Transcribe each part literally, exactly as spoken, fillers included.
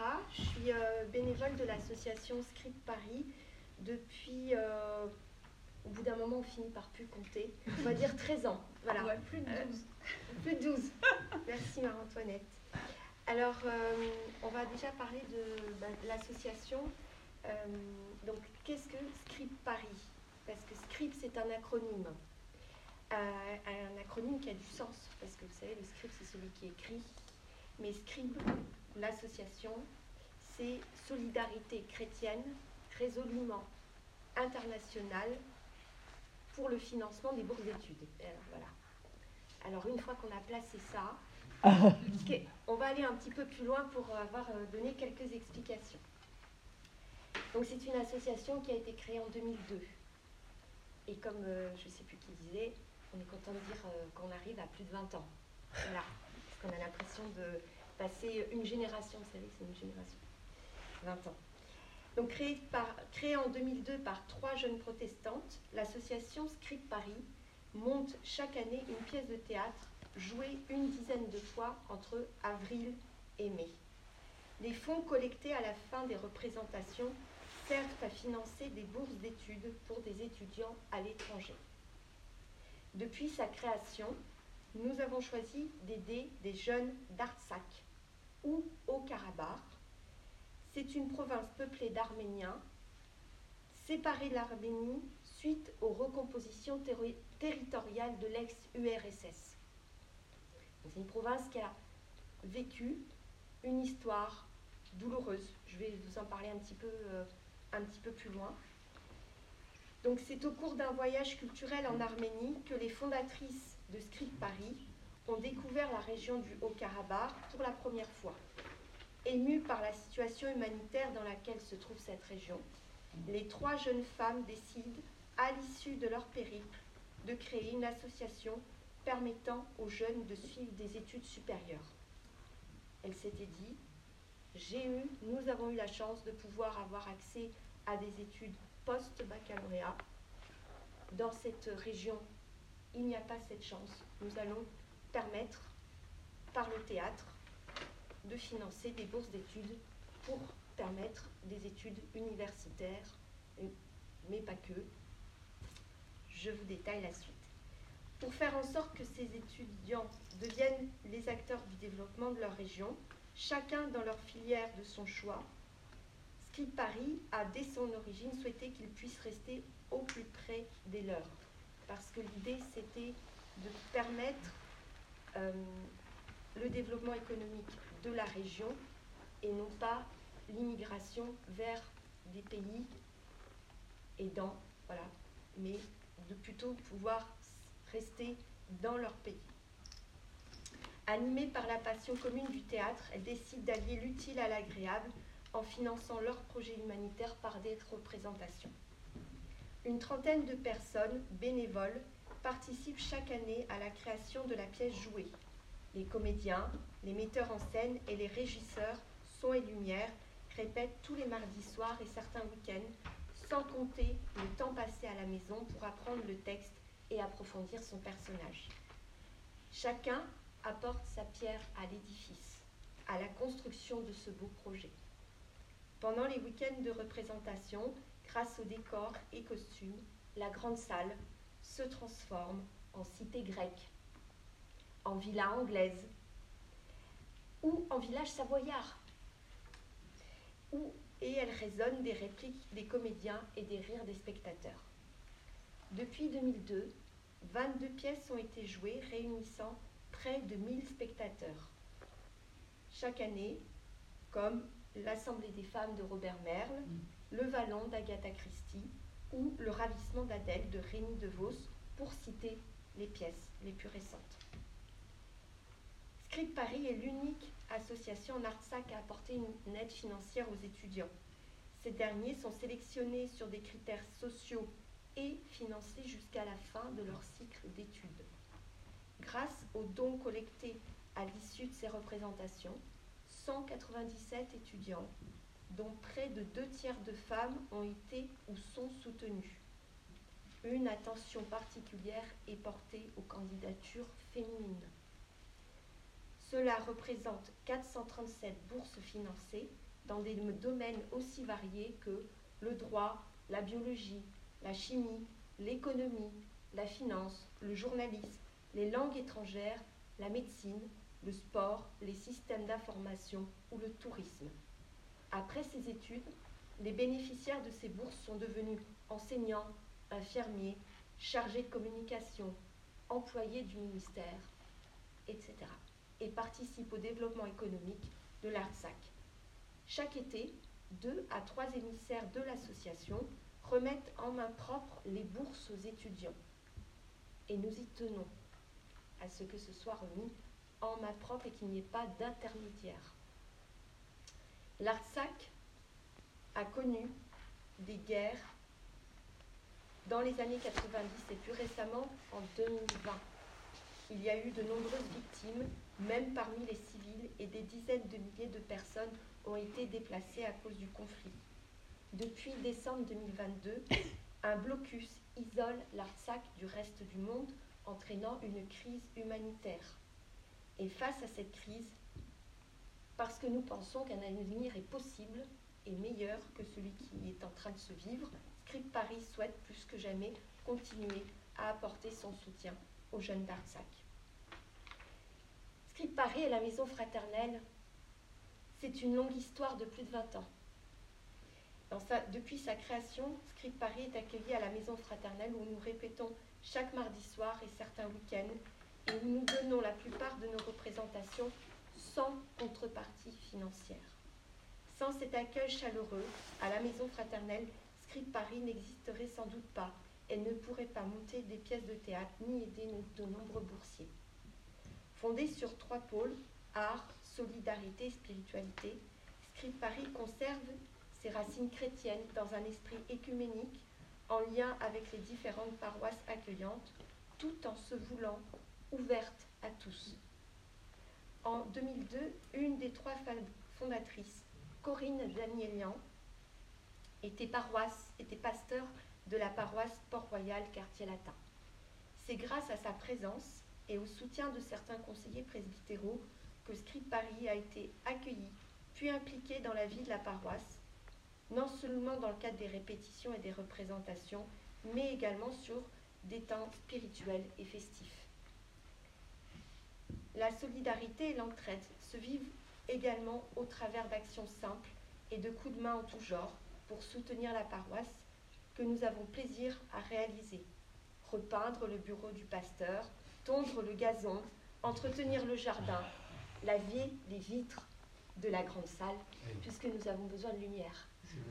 Sarah, je suis euh, bénévole de l'association Script Paris depuis, euh, au bout d'un moment on finit par plus compter, on va dire treize ans. Voilà. Ouais, plus de douze. Euh, plus de douze. Merci Marie-Antoinette. Alors, euh, on va déjà parler de, bah, de l'association. Euh, donc, qu'est-ce que Script Paris? Parce que Script, c'est un acronyme. Euh, un acronyme qui a du sens, parce que vous savez, le script, c'est celui qui écrit. Mais Script, l'association, c'est solidarité chrétienne résolument internationale pour le financement des bourses d'études. Alors, voilà. Alors, une fois qu'on a placé ça, on va aller un petit peu plus loin pour avoir donné quelques explications. Donc, c'est une association qui a été créée en deux mille deux. Et comme euh, je ne sais plus qui disait, on est content de dire euh, qu'on arrive à plus de vingt ans. Voilà. Parce qu'on a l'impression de passer une génération. Vous savez que c'est une génération. vingt ans. Donc, créée, par, créée en deux mille deux par trois jeunes protestantes, l'association Script Paris monte chaque année une pièce de théâtre jouée une dizaine de fois entre avril et mai. Les fonds collectés à la fin des représentations servent à financer des bourses d'études pour des étudiants à l'étranger. Depuis sa création, nous avons choisi d'aider des jeunes d'Artsakh ou au Karabakh. C'est une province peuplée d'Arméniens, séparée de l'Arménie suite aux recompositions terri- territoriales de l'ex-U R S S. C'est une province qui a vécu une histoire douloureuse. Je vais vous en parler un petit peu, euh, un petit peu plus loin. Donc, c'est au cours d'un voyage culturel en Arménie que les fondatrices de Script Paris ont découvert la région du Haut-Karabakh pour la première fois. Émues par la situation humanitaire dans laquelle se trouve cette région, les trois jeunes femmes décident, à l'issue de leur périple, de créer une association permettant aux jeunes de suivre des études supérieures. Elles s'étaient dit, j'ai eu, nous avons eu la chance de pouvoir avoir accès à des études post-baccalauréat. Dans cette région, il n'y a pas cette chance. Nous allons permettre, par le théâtre, de financer des bourses d'études pour permettre des études universitaires, mais pas que. Je vous détaille la suite. Pour faire en sorte que ces étudiants deviennent les acteurs du développement de leur région, chacun dans leur filière de son choix, Script Paris a, dès son origine, souhaité qu'ils puissent rester au plus près des leurs. Parce que l'idée, c'était de permettre euh, le développement économique de la région et non pas l'immigration vers des pays aidants, voilà, mais de plutôt pouvoir rester dans leur pays. Animées par la passion commune du théâtre, elles décident d'allier l'utile à l'agréable en finançant leurs projets humanitaires par des représentations. Une trentaine de personnes bénévoles participent chaque année à la création de la pièce jouée. Les comédiens, les metteurs en scène et les régisseurs son et lumière répètent tous les mardis soirs et certains week-ends, sans compter le temps passé à la maison pour apprendre le texte et approfondir son personnage. Chacun apporte sa pierre à l'édifice, à la construction de ce beau projet. Pendant les week-ends de représentation, grâce aux décors et costumes, la grande salle se transforme en cité grecque, en villa anglaise ou en village savoyard, où et elle résonne des répliques des comédiens et des rires des spectateurs. Depuis deux mille deux, vingt-deux pièces ont été jouées, réunissant près de mille spectateurs. Chaque année, comme l'Assemblée des femmes de Robert Merle, mmh. Le Vallon d'Agatha Christie ou Le Ravissement d'Adèle de Rémi DeVos, pour citer les pièces les plus récentes. Script Paris est l'unique association en Artsakh à apporter une aide financière aux étudiants. Ces derniers sont sélectionnés sur des critères sociaux et financés jusqu'à la fin de leur cycle d'études. Grâce aux dons collectés à l'issue de ces représentations, cent quatre-vingt-dix-sept étudiants, dont près de deux tiers de femmes, ont été ou sont soutenus. Une attention particulière est portée aux candidatures féminines. Cela représente quatre cent trente-sept bourses financées dans des domaines aussi variés que le droit, la biologie, la chimie, l'économie, la finance, le journalisme, les langues étrangères, la médecine, le sport, les systèmes d'information ou le tourisme. Après ces études, les bénéficiaires de ces bourses sont devenus enseignants, infirmiers, chargés de communication, employés du ministère, et cetera, et participent au développement économique de l'Artsakh. Chaque été, deux à trois émissaires de l'association remettent en main propre les bourses aux étudiants. Et nous y tenons à ce que ce soit remis en main propre et qu'il n'y ait pas d'intermédiaire. L'Artsakh a connu des guerres dans les années quatre-vingt-dix et plus récemment en deux mille vingt. Il y a eu de nombreuses victimes, même parmi les civils, et des dizaines de milliers de personnes ont été déplacées à cause du conflit. Depuis décembre deux mille vingt-deux, un blocus isole l'Artsakh du reste du monde, entraînant une crise humanitaire. Et face à cette crise, parce que nous pensons qu'un avenir est possible et meilleur que celui qui est en train de se vivre, Scrip Paris souhaite plus que jamais continuer à apporter son soutien aux jeunes d'Artsakh. Scrip Paris et la maison fraternelle, c'est une longue histoire de plus de vingt ans. Dans sa, depuis sa création, Scrip Paris est accueilli à la maison fraternelle où nous répétons chaque mardi soir et certains week-ends et où nous donnons la plupart de nos représentations sans contrepartie financière. Sans cet accueil chaleureux à la maison fraternelle, Scrip Paris n'existerait sans doute pas. Elle ne pourrait pas monter des pièces de théâtre ni aider de nombreux boursiers. Fondée sur trois pôles, art, solidarité et spiritualité, Scrip Paris conserve ses racines chrétiennes dans un esprit écuménique en lien avec les différentes paroisses accueillantes, tout en se voulant ouverte à tous. En deux mille deux, une des trois fondatrices, Corinne Danielian, était, paroisse, était pasteur de la paroisse Port-Royal, quartier latin. C'est grâce à sa présence et au soutien de certains conseillers presbytéraux que Scrip Paris a été accueilli, puis impliqué dans la vie de la paroisse, non seulement dans le cadre des répétitions et des représentations, mais également sur des temps spirituels et festifs. La solidarité et l'entraide se vivent également au travers d'actions simples et de coups de main en tout genre pour soutenir la paroisse que nous avons plaisir à réaliser. Repeindre le bureau du pasteur, tondre le gazon, entretenir le jardin, laver les vitres de la grande salle, puisque nous avons besoin de lumière.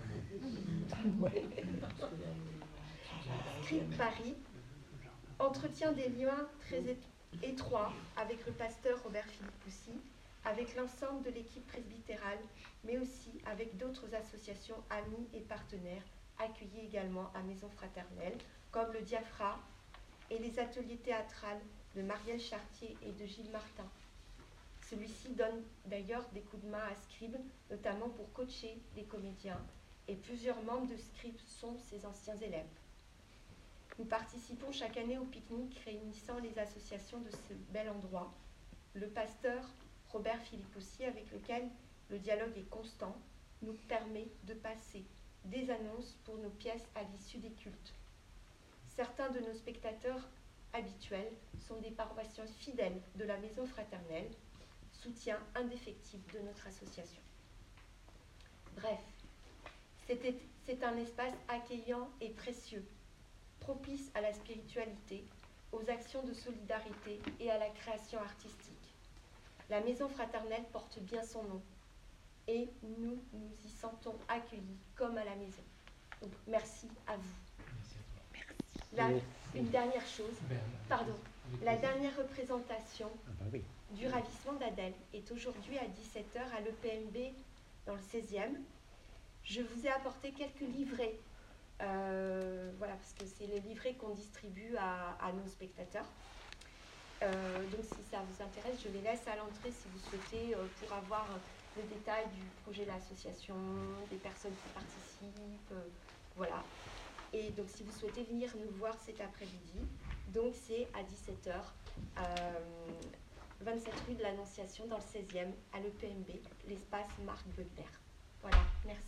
Scrip Paris entretient des liens très étroits avec le pasteur Robert Philippe-Poussy, avec l'ensemble de l'équipe presbytérale, mais aussi avec d'autres associations amies et partenaires accueillis également à Maison Fraternelle, comme le Diaphra et les ateliers théâtrales de Marielle Chartier et de Gilles Martin. Celui-ci donne d'ailleurs des coups de main à Scrib, notamment pour coacher les comédiens, et plusieurs membres de Scrib sont ses anciens élèves. Nous participons chaque année au pique-nique réunissant les associations de ce bel endroit. Le pasteur Robert Philippe-Poussy, avec lequel le dialogue est constant, nous permet de passer des annonces pour nos pièces à l'issue des cultes. Certains de nos spectateurs habituels sont des paroissiens fidèles de la Maison Fraternelle, soutien indéfectible de notre association. Bref, c'est un espace accueillant et précieux, propice à la spiritualité, aux actions de solidarité et à la création artistique. La Maison Fraternelle porte bien son nom et nous nous y sentons accueillis comme à la maison. Donc merci à vous. Merci. La, une dernière chose, pardon, la dernière représentation du ravissement d'Adèle est aujourd'hui à dix-sept heures à l'E P M B dans le seizième. Je vous ai apporté quelques livrets, euh, voilà, parce que c'est les livrets qu'on distribue à, à nos spectateurs. Euh, donc si ça vous intéresse, je les laisse à l'entrée si vous souhaitez, euh, pour avoir le détail du projet de l'association, des personnes qui participent, euh, voilà. Et donc si vous souhaitez venir nous voir cet après-midi, donc c'est à dix-sept heures, euh, vingt-sept rue de l'Annonciation dans le seizième, à l'E P M B, l'espace Marc Wegner. Voilà.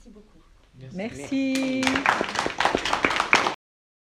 Merci beaucoup. Merci. Merci.